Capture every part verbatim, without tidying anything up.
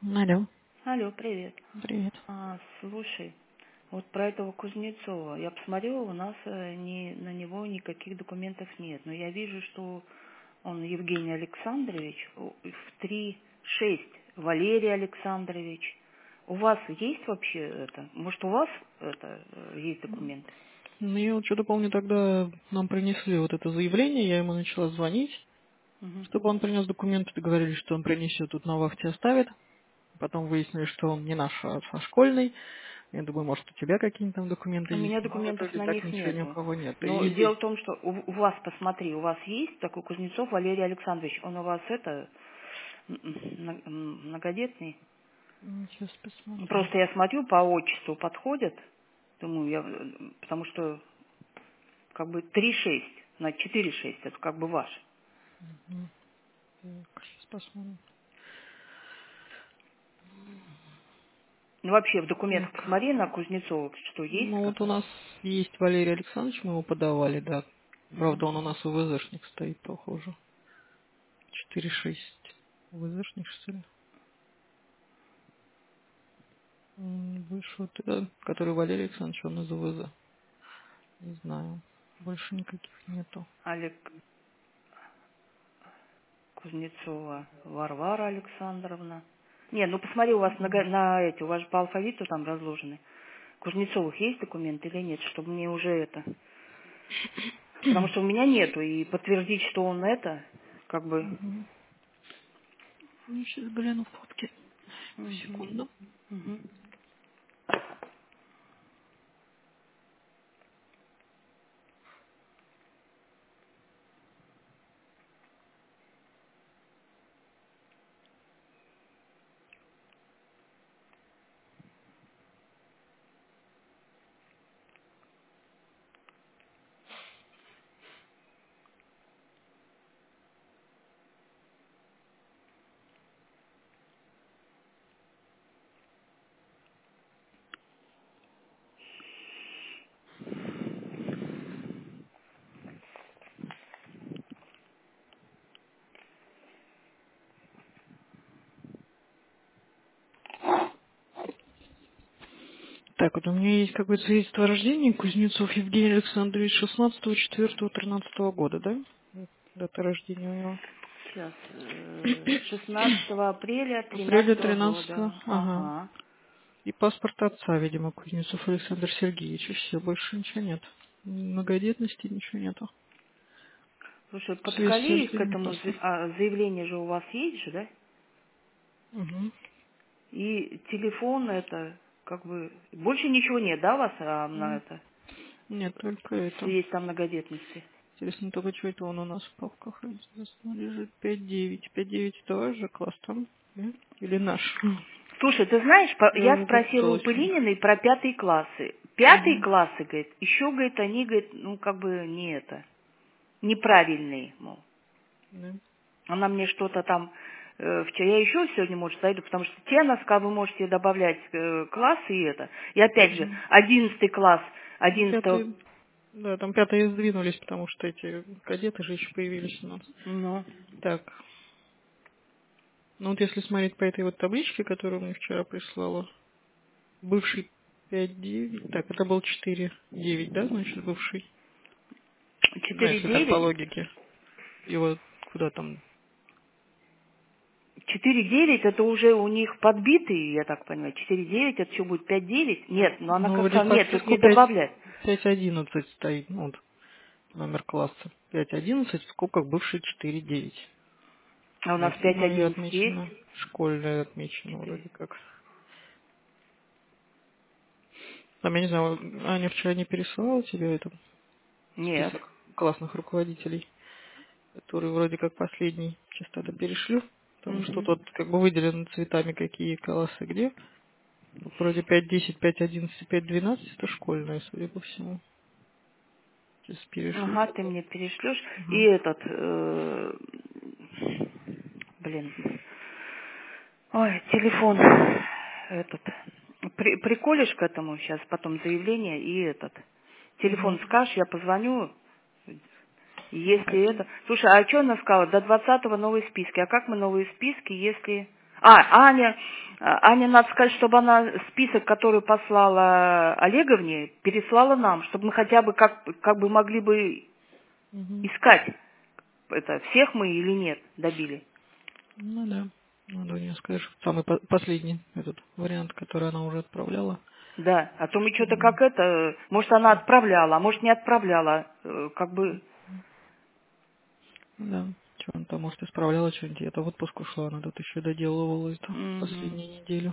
Алло, Алло, привет. привет. А, слушай, вот про этого Кузнецова. Я посмотрела, у нас э, ни, на него никаких документов нет. Но я вижу, что он Евгений Александрович у- в три шесть Валерий Александрович. У вас есть вообще это? Может, у вас это э, есть документы? Ну, я вот что-то помню, тогда нам принесли вот это заявление, я ему начала звонить, Мгм. чтобы он принес документы, договорились, что он принесет, тут на вахте оставит. Потом выяснили, что он не наш, а а школьный. Я думаю, может, у тебя какие-то там документы У есть. меня Но в документов итоге на так них ничего ни у нету. кого нет. Но дело И в том, что у, у вас, посмотри, у вас есть такой Кузнецов Валерий Александрович. Он у вас это м, м, м, многодетный? сейчас посмотрю. Просто я смотрю, по отчеству подходят. Думаю, я, э, потому что как бы три шесть на четыре шесть это как бы ваш. Мгм. Так, сейчас посмотрим. Ну, вообще, в документах Так, посмотри на Кузнецова, что есть ну вот у как-то. нас есть Валерий Александрович, мы его подавали, да. Мгм. Правда, он у нас УВЗшник стоит, похоже. четыре шесть. УВЗшник, что ли? М, Больше вот, э, который Валерий Александрович, он из УВЗ. Не знаю. Больше никаких нету. Олег Кузнецова Варвара Александровна. Не, ну посмотри, у вас на, га- на эти, у вас же по алфавиту там разложены. Кузнецовых есть документы или нет, чтобы мне уже это. Потому что у меня нету, и подтвердить, что он это, как бы. Мгм. Ну, сейчас гляну фотки. Мгм. Секунду. Мгм. Так, вот у меня есть какое-то свидетельство о рождении. Кузнецов Евгений Александрович шестнадцатого четвёртого тринадцатого года, да? Вот дата рождения у него. Сейчас, э, шестнадцатого апреля Апреля тринадцатого тринадцатого. года. Ага. Ага. И паспорт отца, видимо, Кузнецов Александр Сергеевич. И все, больше ничего нет. Многодетности ничего нету. Слушай, В связи с подколи к рождением этому за- паспорт. а, заявление же у вас есть же, да? Угу. И телефон это, как бы, больше ничего нет, да, у вас а, на это, Нет, только в это. свидетельстве о многодетности? Интересно только, что это он у нас в папках лежит. пять девять. пять девять это ваш же класс там? Да? Или наш? Слушай, ты знаешь, по- Я я уже спросила у запуталась. Пылининой про пятые классы. Пятые Угу. классы, говорит, еще, говорит, они, говорит, ну, как бы не это, неправильные, мол. Да. Она мне что-то там э, вчера, я еще сегодня, может, зайду, потому что те она сказала, вы можете добавлять э, классы и это. И опять же, Угу. одиннадцатый класс, Ну, одиннадцатого, пятые, да, там пятые сдвинулись, потому что эти кадеты же еще появились у нас. ну, Так, ну вот если смотреть по этой вот табличке, которую мне вчера прислала, бывший пять девять, так, это был четыре девять, да, значит, бывший? Ну, четыре если так по девять, логике. Его куда там? четыре девять это уже у них подбитые, я так понимаю. четыре девять это что будет пять девять? Нет, но она Ну, как вроде сказала, нет, тут последний не пять добавлять. пять одиннадцать стоит, ну, вот, номер класса. пять одиннадцать в скобках бывший четыре девять. А у А нас здесь пять моя одиннадцать есть? отмечена, школьная отмечена четыре. вроде как. Там, я не знаю, Аня вчера не пересылала тебе этот Нет. список классных руководителей, который вроде как последний. Сейчас это перешлю, потому что Мгм. тут как бы выделены цветами, какие классы где. Тут вроде пять десять, пять одиннадцать, и пять двенадцать это школьные, судя по всему. Сейчас перешлю. Ага, ты мне перешлешь. И Ага. этот, э, блин, ой, телефон этот. При- приколешь к этому сейчас, потом заявление и этот. Телефон Угу. скажешь, я позвоню, Ну, если хотя... это... Слушай, а что она сказала? До двадцатого новые списки. А как мы новые списки, если... А, Аня, а, Аня, надо сказать, чтобы она список, который послала Олеговне, переслала нам, чтобы мы хотя бы как, как бы могли бы Угу. искать, это всех мы или нет добили. Ну да. Надо у нее сказать, что самый по- последний этот вариант, который она уже отправляла. Да, а то мы что-то Чтобы... как это, может она отправляла, а может не отправляла, э, как бы, Да. Что она там, может, исправляла что-нибудь. Я-то в отпуск ушла, она тут еще доделывала это угу. последнюю неделю.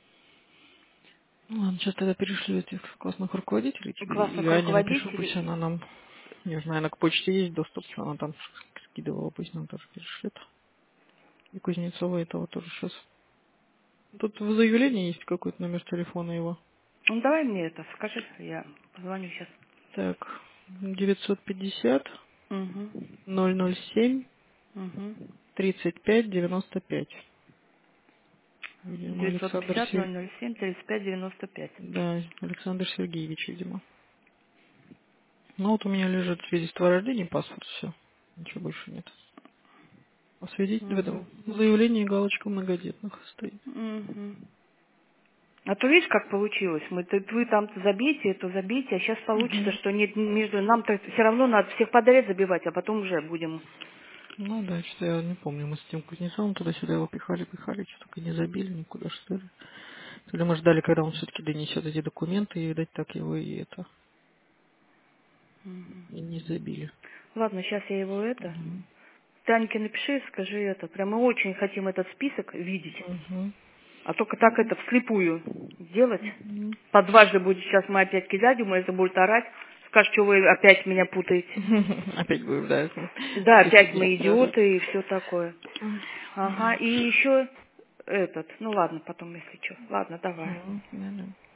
Ну ладно, сейчас тогда перешлю этих классных руководителей тебе. И классных Ане напишу, пусть руководителей. она нам, не знаю, она к почте есть доступ, что она там скидывала, пусть нам тоже перешлет. И Кузнецова этого тоже сейчас. Тут в заявлении есть какой-то номер телефона его. Ну давай мне это, скажи, я позвоню сейчас. Так, девятьсот пятьдесят Угу. ноль ноль семь Угу. тридцать пять девяносто пять. Видимо, девятьсот Александр пятьдесят Сер... ноль ноль семь тридцать пять девяносто пять. Да, Александр Сергеевич, видимо. Ну вот у меня лежит свидетельство о рождении, паспорт, все. Ничего больше нет. А свидетельство в Угу. этом заявлении галочка многодетных стоит. Угу. А то видишь, как получилось? Мы, ты, вы там-то забейте, это забейте, а сейчас получится, Угу. что нет между нам-то все равно надо всех подряд забивать, а потом уже будем. Ну да, что-то я не помню, мы с тем Кузнецовым туда-сюда его пихали, пихали, что только не забили никуда, что ли. То ли мы ждали, когда он все-таки донесет эти документы, и, видать, так его и это, Мгм. и не забили. Ладно, сейчас я его это. Угу. Таньке напиши, скажи это. Прям мы очень хотим этот список видеть. Угу. А только так это вслепую делать. Угу. По дважды будет сейчас мы опять кидать, ему это будет орать. Скажет, что вы опять меня путаете. Опять будем, да, Да, опять мы присоединяться, да. идиоты и все такое. Ага, и еще этот. Ну ладно, потом, если что. Ладно, давай. Мгм, да, да.